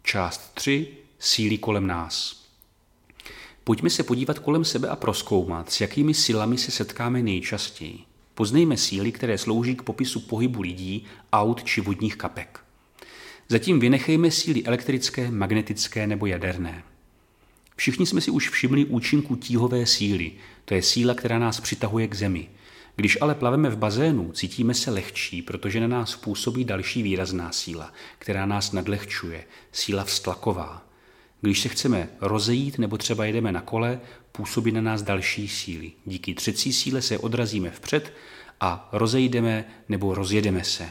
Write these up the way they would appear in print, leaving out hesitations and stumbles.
Část 3. Síly kolem nás. Pojďme se podívat kolem sebe a prozkoumat, s jakými silami se setkáme nejčastěji. Poznejme síly, které slouží k popisu pohybu lidí, aut či vodních kapek. Zatím vynechejme síly elektrické, magnetické nebo jaderné. Všichni jsme si už všimli účinku tíhové síly, to je síla, která nás přitahuje k zemi. Když ale plaveme v bazénu, cítíme se lehčí, protože na nás působí další výrazná síla, která nás nadlehčuje, síla vztlaková. Když se chceme rozejít nebo třeba jedeme na kole, působí na nás další síly. Díky třecí síle se odrazíme vpřed a rozejdeme nebo rozjedeme se.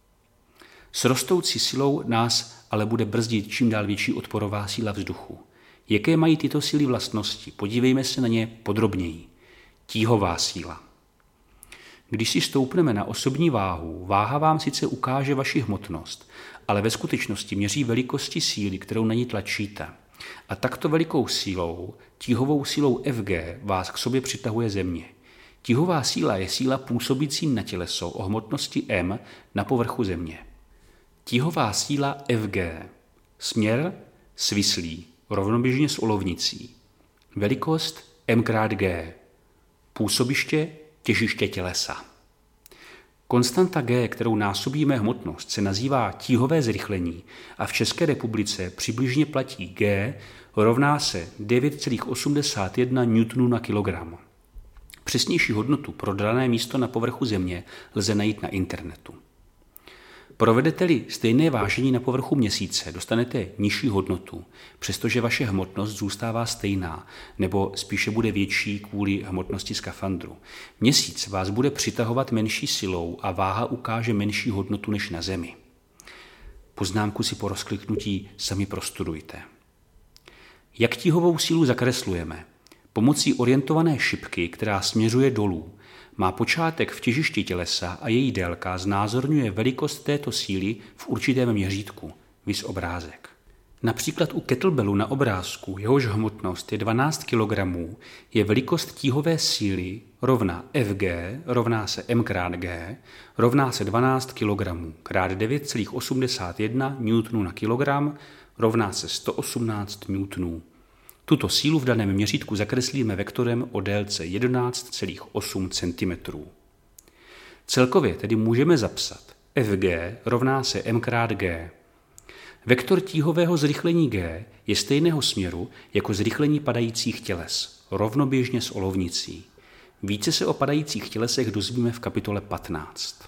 S rostoucí silou nás ale bude brzdit čím dál větší odporová síla vzduchu. Jaké mají tyto síly vlastnosti? Podívejme se na ně podrobněji. Tíhová síla. Když si stoupneme na osobní váhu, váha vám sice ukáže vaši hmotnost, ale ve skutečnosti měří velikosti síly, kterou na ní tlačíte. A takto velikou sílou, tíhovou sílou Fg, vás k sobě přitahuje země. Tíhová síla je síla působící na těleso o hmotnosti m na povrchu země. Tíhová síla Fg. Směr svislý, rovnoběžně s olovnicí. Velikost m krát g. Působiště těžiště tělesa. Konstanta g, kterou násobíme hmotnost, se nazývá tíhové zrychlení a v České republice přibližně platí g rovná se 9,81 N na kilogram. Přesnější hodnotu pro dané místo na povrchu země lze najít na internetu. Provedete-li stejné vážení na povrchu měsíce, dostanete nižší hodnotu, přestože vaše hmotnost zůstává stejná, nebo spíše bude větší kvůli hmotnosti skafandru. Měsíc vás bude přitahovat menší silou a váha ukáže menší hodnotu než na Zemi. Poznámku si po rozkliknutí sami prostudujte. Jak tíhovou sílu zakreslujeme? Pomocí orientované šipky, která směřuje dolů. Má počátek v těžišti tělesa a její délka znázorňuje velikost této síly v určitém měřítku, viz obrázek. Například u kettlebellu na obrázku, jehož hmotnost je 12 kg, je velikost tíhové síly rovna Fg rovná se m krát g rovná se 12 kg krát 9,81 N na kilogram rovná se 118 N. Tuto sílu v daném měřítku zakreslíme vektorem o délce 11,8 cm. Celkově tedy můžeme zapsat Fg rovná se m krát g. Vektor tíhového zrychlení g je stejného směru jako zrychlení padajících těles, rovnoběžně s olovnicí. Více se o padajících tělesech dozvíme v kapitole 15.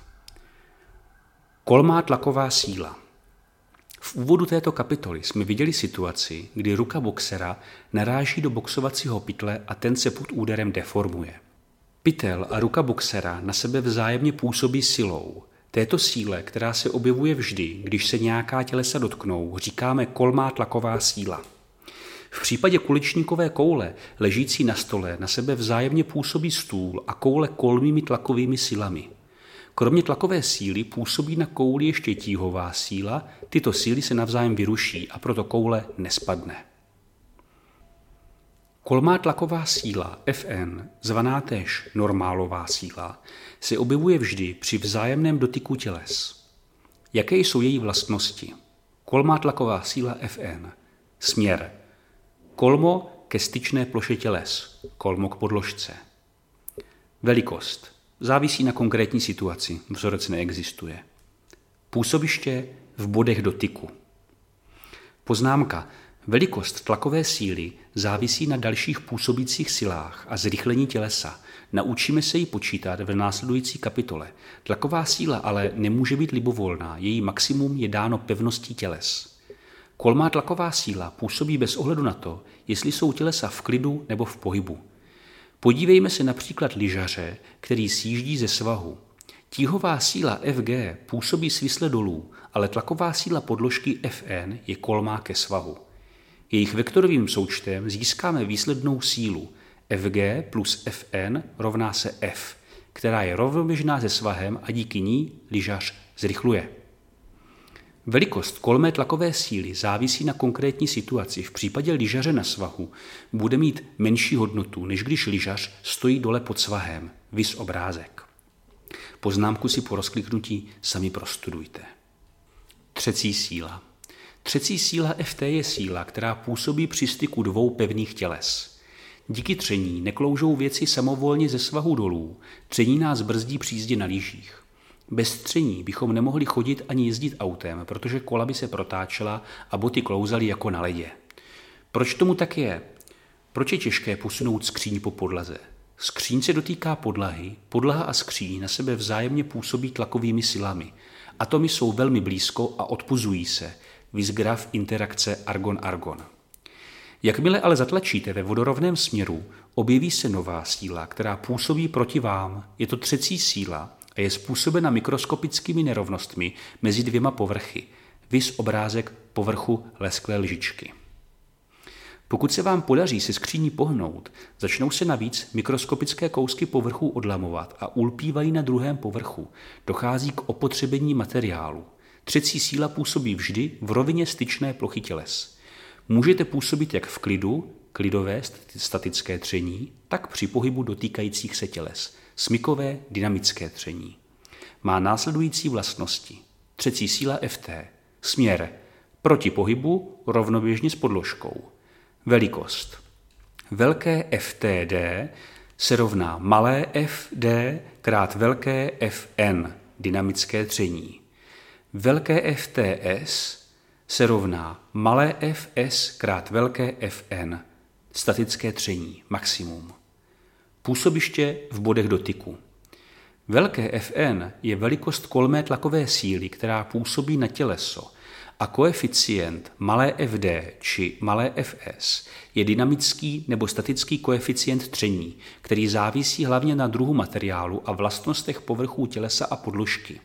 Kolmá tlaková síla. V úvodu této kapitoly jsme viděli situaci, kdy ruka boxera naráží do boxovacího pytle a ten se pod úderem deformuje. Pytel a ruka boxera na sebe vzájemně působí silou. Této síle, která se objevuje vždy, když se nějaká tělesa dotknou, říkáme kolmá tlaková síla. V případě kuličníkové koule ležící na stole na sebe vzájemně působí stůl a koule kolmými tlakovými silami. Kromě tlakové síly působí na kouli ještě tíhová síla, tyto síly se navzájem vyruší a proto koule nespadne. Kolmá tlaková síla Fn, zvaná též normálová síla, se objevuje vždy při vzájemném dotyku těles. Jaké jsou její vlastnosti? Kolmá tlaková síla Fn. Směr. Kolmo ke styčné ploše těles, kolmo k podložce. Velikost. Závisí na konkrétní situaci, vzorec neexistuje. Působiště v bodech dotyku. Poznámka. Velikost tlakové síly závisí na dalších působících silách a zrychlení tělesa. Naučíme se ji počítat v následující kapitole. Tlaková síla ale nemůže být libovolná, její maximum je dáno pevností těles. Kolmá tlaková síla působí bez ohledu na to, jestli jsou tělesa v klidu nebo v pohybu. Podívejme se například lyžaře, který sjíždí ze svahu. Tíhová síla Fg působí svisle dolů, ale tlaková síla podložky Fn je kolmá ke svahu. Jejich vektorovým součtem získáme výslednou sílu Fg plus Fn rovná se F, která je rovnoběžná se svahem a díky ní lyžař zrychluje. Velikost kolmé tlakové síly závisí na konkrétní situaci. V případě lyžaře na svahu bude mít menší hodnotu, než když lyžař stojí dole pod svahem, viz obrázek. Poznámku si po rozkliknutí sami prostudujte. Třecí síla. Třecí síla FT je síla, která působí při styku dvou pevných těles. Díky tření nekloužou věci samovolně ze svahu dolů, tření nás brzdí při jízdě na lyžích. Bez tření bychom nemohli chodit ani jezdit autem, protože kola by se protáčela a boty klouzaly jako na ledě. Proč tomu tak je? Proč je těžké posunout skříň po podlaze? Skříň se dotýká podlahy, podlaha a skříň na sebe vzájemně působí tlakovými silami. Atomy jsou velmi blízko a odpuzují se. Viz graf interakce argon-argon. Jakmile ale zatlačíte ve vodorovném směru, objeví se nová síla, která působí proti vám. Je to třecí síla a je způsobena mikroskopickými nerovnostmi mezi dvěma povrchy. Viz obrázek povrchu lesklé lžičky. Pokud se vám podaří se skříní pohnout, začnou se navíc mikroskopické kousky povrchu odlamovat a ulpívají na druhém povrchu. Dochází k opotřebení materiálu. Třecí síla působí vždy v rovině styčné plochy těles. Můžete působit jak v klidu, klidové statické tření, tak při pohybu dotýkajících se těles, smykové dynamické tření. Má následující vlastnosti. Třecí síla FT. Směr proti pohybu rovnoběžně s podložkou. Velikost. Velké FTD se rovná malé FD krát velké FN, dynamické tření. Velké FTS se rovná malé FS krát velké FN, statické tření, maximum. Působiště v bodech dotyku. Velké FN je velikost kolmé tlakové síly, která působí na těleso, a koeficient malé FD či malé FS je dynamický nebo statický koeficient tření, který závisí hlavně na druhu materiálu a vlastnostech povrchů tělesa a podložky.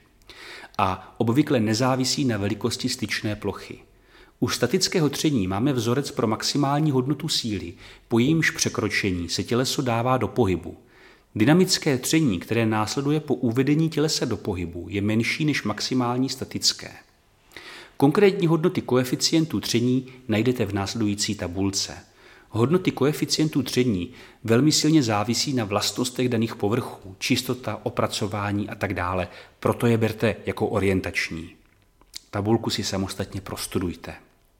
A obvykle nezávisí na velikosti styčné plochy. U statického tření máme vzorec pro maximální hodnotu síly, po jejímž překročení se těleso dává do pohybu. Dynamické tření, které následuje po uvedení tělesa do pohybu, je menší než maximální statické. Konkrétní hodnoty koeficientů tření najdete v následující tabulce. Hodnoty koeficientů tření velmi silně závisí na vlastnostech daných povrchů, čistota, opracování a tak dále, proto je berte jako orientační. Tabulku si samostatně prostudujte.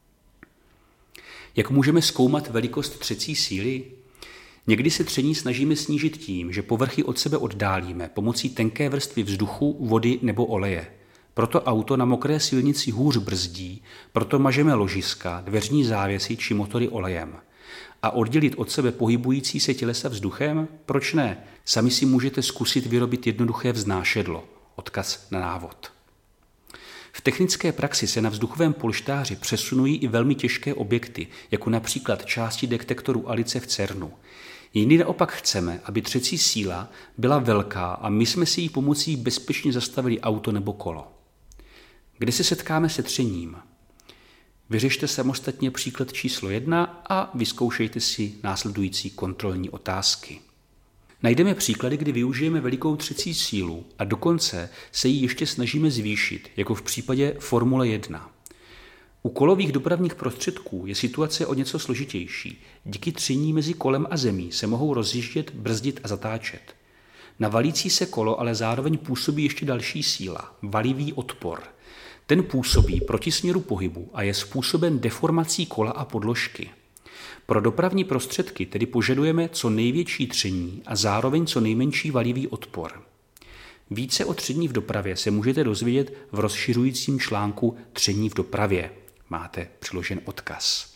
Jak můžeme zkoumat velikost třecí síly? Někdy se tření snažíme snížit tím, že povrchy od sebe oddálíme pomocí tenké vrstvy vzduchu, vody nebo oleje. Proto auto na mokré silnici hůř brzdí, proto mažeme ložiska, dveřní závěsy či motory olejem. A oddělit od sebe pohybující se tělesa vzduchem? Proč ne? Sami si můžete zkusit vyrobit jednoduché vznášedlo. Odkaz na návod. V technické praxi se na vzduchovém polštáři přesunují i velmi těžké objekty, jako například části detektoru Alice v CERNu. Jindy naopak chceme, aby třecí síla byla velká a my jsme si jí pomocí bezpečně zastavili auto nebo kolo. Kde se setkáme se třením? Vyřešte samostatně příklad číslo 1 a vyzkoušejte si následující kontrolní otázky. Najdeme příklady, kdy využijeme velikou třecí sílu a dokonce se ji ještě snažíme zvýšit, jako v případě Formule 1. U kolových dopravních prostředků je situace o něco složitější. Díky tření mezi kolem a zemí se mohou rozjíždět, brzdit a zatáčet. Na valící se kolo ale zároveň působí ještě další síla, valivý odpor. Ten působí proti směru pohybu a je způsoben deformací kola a podložky. Pro dopravní prostředky tedy požadujeme co největší tření a zároveň co nejmenší valivý odpor. Více o tření v dopravě se můžete dozvědět v rozšiřujícím článku Tření v dopravě. Máte přiložen odkaz.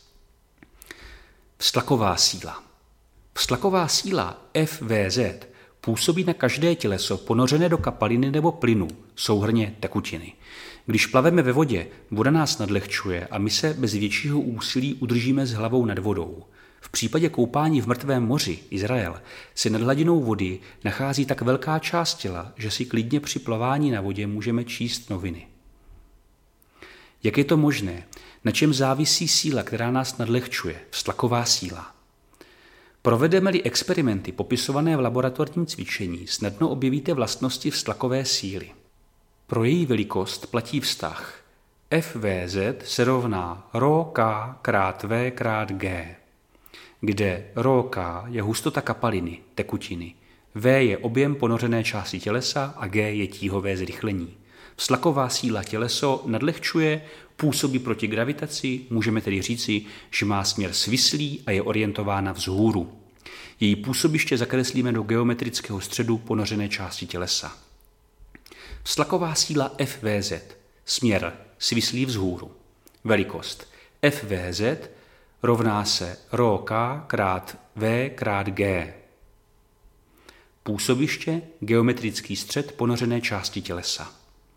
Vztlaková síla. Vztlaková síla FVZ působí na každé těleso ponořené do kapaliny nebo plynu, souhrnně tekutiny. Když plaveme ve vodě, voda nás nadlehčuje a my se bez většího úsilí udržíme s hlavou nad vodou. V případě koupání v mrtvém moři, Izrael, se nad hladinou vody nachází tak velká část těla, že si klidně při plavání na vodě můžeme číst noviny. Jak je to možné? Na čem závisí síla, která nás nadlehčuje? Vztlaková síla. Provedeme-li experimenty popisované v laboratorním cvičení, snadno objevíte vlastnosti vztlakové síly. Pro její velikost platí vztah. FVZ se rovná ρK krát V krát G, kde ρK je hustota kapaliny, tekutiny, V je objem ponořené části tělesa a G je tíhové zrychlení. Vztlaková síla těleso nadlehčuje, Působí proti gravitaci, můžeme tedy říci, že má směr svislý a je orientována vzhůru. Její působiště zakreslíme do geometrického středu ponořené části tělesa. Vztlaková síla FVZ, směr svislý vzhůru. Velikost FVZ rovná se ρk krát V krát G. Působiště geometrický střed ponořené části tělesa.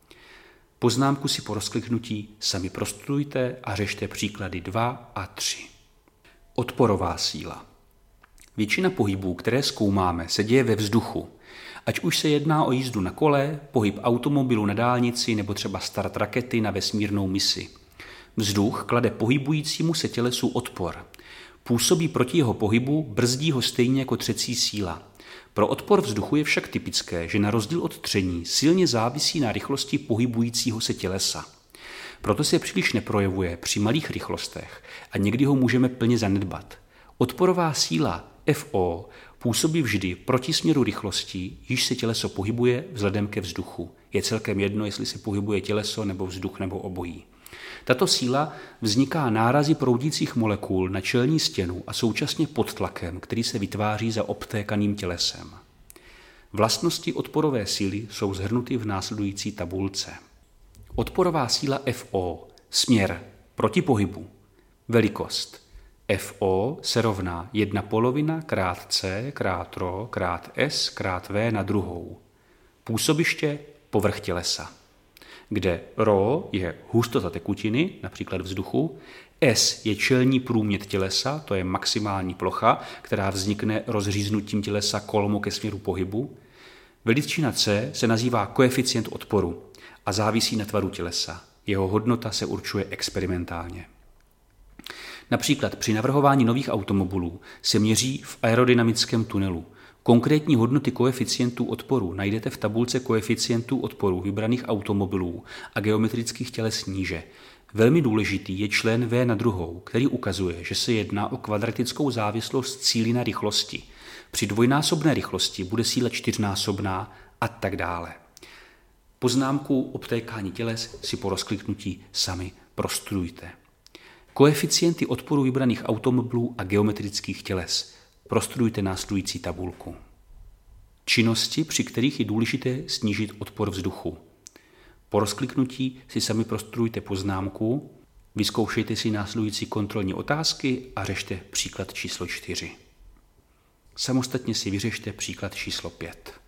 Poznámku si po rozkliknutí sami prostudujte a řešte příklady 2 a 3. Odporová síla. Většina pohybů, které zkoumáme, se děje ve vzduchu. Ať už se jedná o jízdu na kole, pohyb automobilu na dálnici nebo třeba start rakety na vesmírnou misi. Vzduch klade pohybujícímu se tělesu odpor. Působí proti jeho pohybu, brzdí ho stejně jako třecí síla. Pro odpor vzduchu je však typické, že na rozdíl od tření silně závisí na rychlosti pohybujícího se tělesa. Proto se příliš neprojevuje při malých rychlostech a někdy ho můžeme plně zanedbat. Odporová síla FO působí vždy proti směru rychlosti, již se těleso pohybuje vzhledem ke vzduchu. Je celkem jedno, jestli se pohybuje těleso nebo vzduch nebo obojí. Tato síla vzniká nárazy proudících molekul na čelní stěnu a současně pod tlakem, který se vytváří za obtékaným tělesem. Vlastnosti odporové síly jsou shrnuty v následující tabulce. Odporová síla FO, směr proti pohybu. Velikost FO se rovná 1/2 krát C krát ρ krát S krát V na druhou. Působiště povrch tělesa, kde ρ je hustota tekutiny, například vzduchu, S je čelní průměr tělesa, to je maximální plocha, která vznikne rozříznutím tělesa kolmo ke směru pohybu. Veličina C se nazývá koeficient odporu a závisí na tvaru tělesa. Jeho hodnota se určuje experimentálně. Například při navrhování nových automobilů se měří v aerodynamickém tunelu. Konkrétní hodnoty koeficientů odporu najdete v tabulce koeficientů odporu vybraných automobilů a geometrických těles níže. Velmi důležitý je člen V na druhou, který ukazuje, že se jedná o kvadratickou závislost síly na rychlosti. Při dvojnásobné rychlosti bude síla čtyřnásobná a tak dále. Poznámku obtékání těles si po rozkliknutí sami prostudujte. Koeficienty odporu vybraných automobilů a geometrických těles. Prostudujte následující tabulku. Činnosti, při kterých je důležité snížit odpor vzduchu. Po rozkliknutí si sami prostudujte poznámku, vyzkoušejte si následující kontrolní otázky a řešte příklad číslo 4. Samostatně si vyřešte příklad číslo 5.